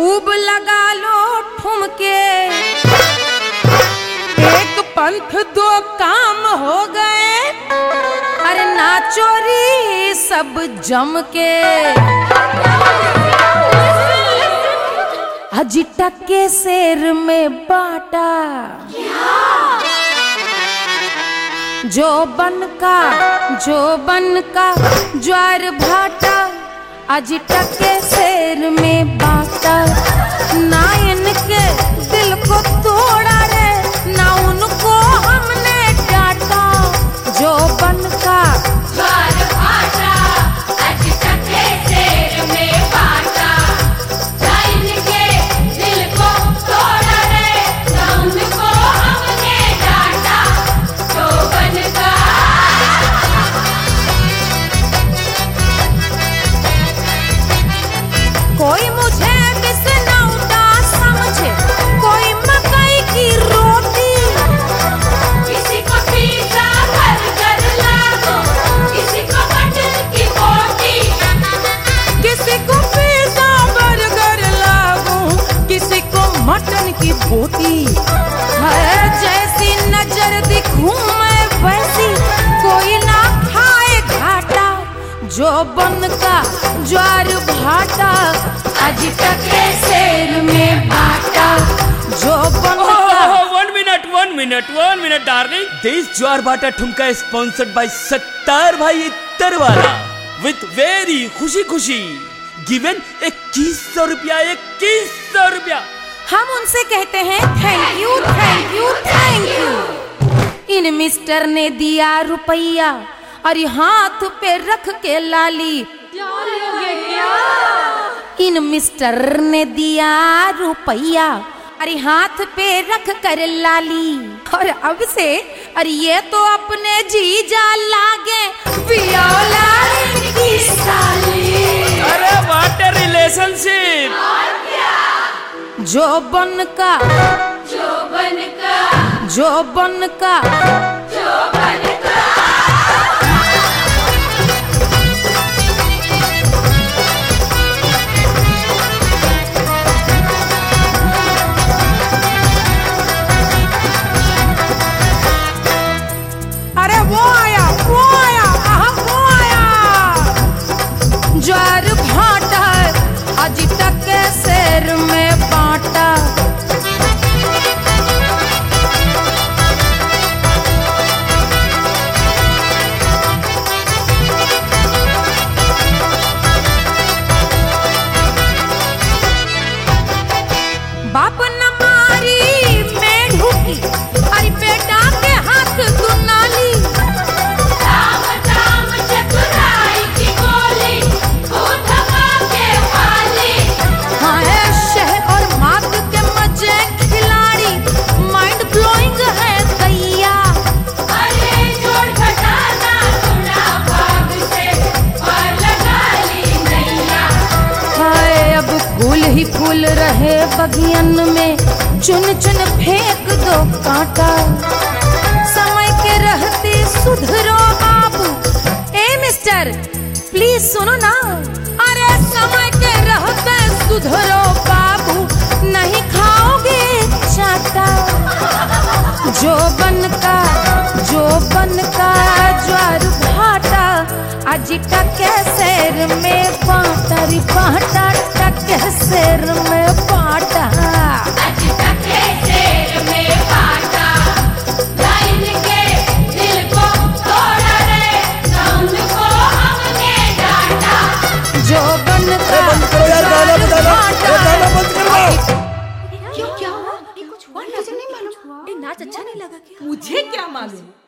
खूब लगा लो ठुमके, एक पंथ दो काम हो गए, अरे नाचो री सब जम के। अजी टक्के शेर में बाटा, जो बन का ज्वार भाटा, आज टके शेर में बाटा। ना इनके दिल को तोड़ा रे, ना उनको हमने डांटा, जो बन का ज्वार भाटा, आज टके शेर में बाटा। ना इनके दिल को तोड़ा रे, ना उनको हमने डांटा, जो बन का। कोई मुझे बिसनौटा समझे, कोई मकई की रोटी, किसी को पिज़्ज़ा बर्गर लागो, किसी को मटन की बोटी, किसी को पिज़्ज़ा बर्गर लागो, किसी को मटन की बोटी। है जैसी नजर दिखूं मैं वैसी, कोई ना खाए घाटा, जो बन का ज्वार भाटा, आज टके शेर में बाटा, जो बन का। one minute darling, this ज्वार भाटा ठुमका is sponsored by सत्तार भाई इत्तरवाला with very खुशी given 2100 रुपया। 2100 रुपया हम उनसे कहते हैं thank you thank you thank you. इन मिस्टर ने दिया रुपया और हाथ पे रख के लाली, इन मिस्टर ने दिया रुपया अरे हाथ पे रख कर लाली, और अब से अरे ये तो अपने जीजा लागे पियोला की साली। अरे व्हाट अ रिलेशनशिप। जो बन का जो बन का जो बन का जो बन का। अरे वो आया ज्वार भाटा, आज टके शेर में बाटा। बाप न मारी मैं ढूकी, अरे बेटा के हाथ दुनाली, राम राम चतुराई की गोली, खूब धमाके वाली। हाँ है शह और मात के मजे खिलाड़ी, माइंड ब्लोइंग है दैया। अरे जोड़ घटाना थोड़ा भाग से, और लगा ली नैया। हाय अब फूल ही फूल रहे बगियन में, चुन चुन फेंक दो कांटा। समय के रहते सुधरो बाबू, ए मिस्टर प्लीज सुनो ना। अरे समय के रहते सुधरो बाबू, नहीं खाओगे चाटा। जो बन का ज्वार भाटा, आज टके शेर में बाटा री बाटा, टके शेर में बाटा। आज टके शेर में बाटा, लाइन के दिल को तोड़ा रे, ना उनको हमने डांटा। जो बन का बंद करो यार, गाना बजाना, ये गाना बंद करो। क्या हुआ? कुछ हुआ? नहीं मालूम। नाच अच्छा नहीं लगा क्या? मुझे क्या मालूम।